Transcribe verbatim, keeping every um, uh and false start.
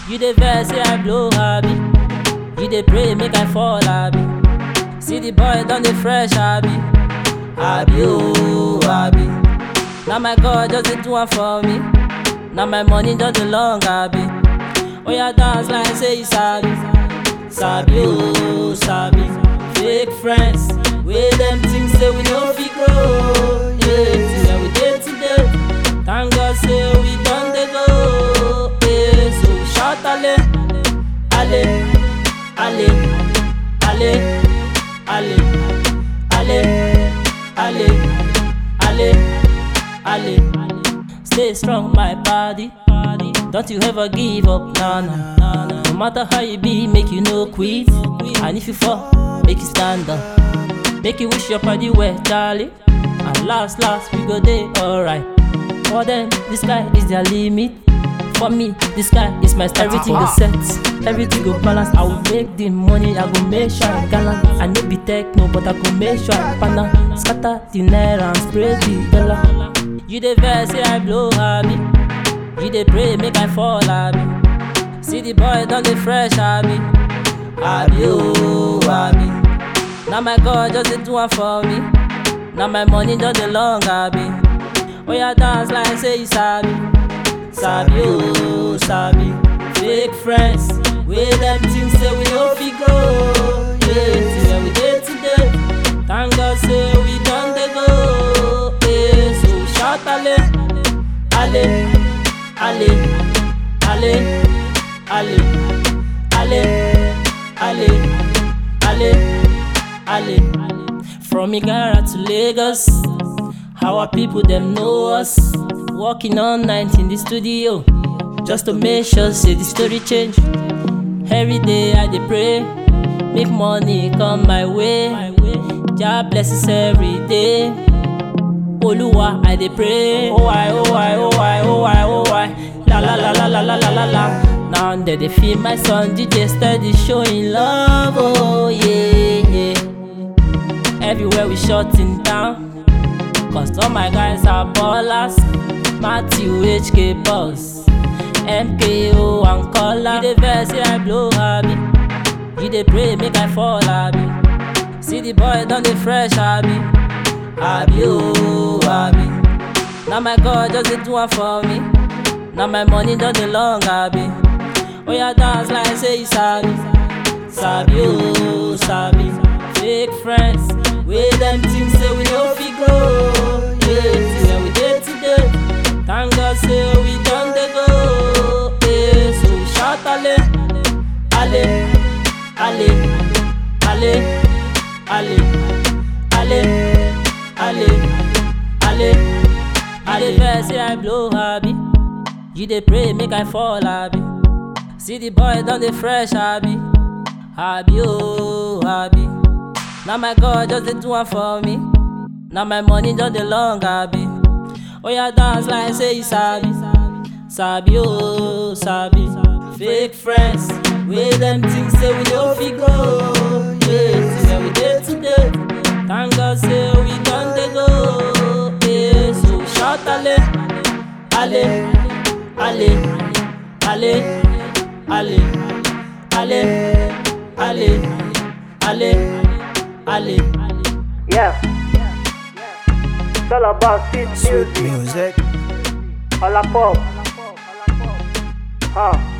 You dey vex, say I blow happy. You dey pray, make I fall happy. See the boy done the fresh happy. Happy, oh, happy. Now my God just dey do one for me. Now my money just dey long happy. Oh yeah, dance like say you sabi. Sabi, oh, sabi. Fake friends, wey them things say we no fit grow. Yeah, see how we dey today. Thank God say we done dey go. Yeah, so we shout ale, ale, ale, ale, ale, ale, ale, ale, ale. Stay strong, my body. Don't you ever give up, nah, nah, nah, nah. No matter how you be, make you no quit. And if you fall, make you stand up. Make you wish your body well, Charlie. And last, last, we go there, alright. For them, the sky is their limit. For me, the sky is my star. Everything go set, everything go balance. I will make the money, I go make sure I gallant. I no be techno, but I go make sure I pana. Scatter the naira and spray the dollar. You dey vex, say I blow happy. You dey pray, make I fall happy. See the boy done the fresh happy. Happy, oh, happy. Now my God just dey do one for me. Now my money just dey long happy. Oh yeah, dance like say you sabi. Sabi, oh, sabi. Fake friends, wey them things say we no fit grow. Yeah, see where we dey today. Thank God say we done dey go. Yeah, so we shout ale, ale, ale, ale, ale, ale, ale, ale, ale. From Igara to Lagos, our people them know us. Working all night in the studio, just to make sure say the story change. Every day I dey pray, make money come my way. Jah blesses every day. Oluwa I dey pray. Oh I, oh I, oh I, oh I, oh I. La la la la la la la la la. Now they dey feel my son D J steady showing love. Oh yeah yeah. Everywhere we shutting down, cause all my guys are ballers. Matthew H K Boss, M K O and Kola. You dey vex, say I blow happy. You dey pray, make I fall happy. See the boy done the fresh happy. Happy, oh, happy. Now my God just dey do one for me. Now my money done the long happy. Oh yeah, dance like say you sabi. Sabi, oh, sabi. Fake friends, wey them things say we no fit grow. Yeah, see where we dey today. Thank God say we done dey go. Yeah, so we shout ale, ale, ale, ale, ale, ale, ale, ale, ale. Vex, say I blow happy. You dey pray, make I fall happy. See the boy done the fresh happy. Happy, oh, happy. Now my God just dey do one for me. Now my money just dey long happy. Oh yeah, dance like say you sabi. Sabi, oh, sabi. Fake friends, wey them things say we no fit go. Yeah, see where we dey today. Thank God say we done dey go. Yeah, so we shout ale, ale, ale, ale, ale, ale, ale, ale, ale. Yeah. It's all about sweet Sweet music. music. All a pop. Huh.